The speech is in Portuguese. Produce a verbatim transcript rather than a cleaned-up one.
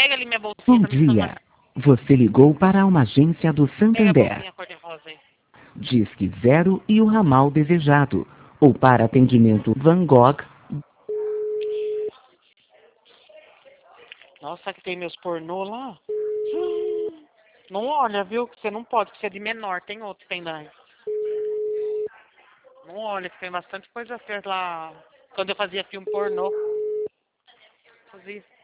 Pega ali minha bolsinha, Bom tá me chamando. dia. Você ligou para uma agência do Pega a Santander. bolsinha cor-de-rosa aí. Disque zero e o ramal desejado. Ou para atendimento Van Gogh. Nossa, que tem meus pornô lá. Hum, Não olha, viu? Que você não pode, que você é de menor. Tem outro pendrive. Não olha, que tem bastante coisa certa lá. Quando eu fazia filme pornô. Fazia.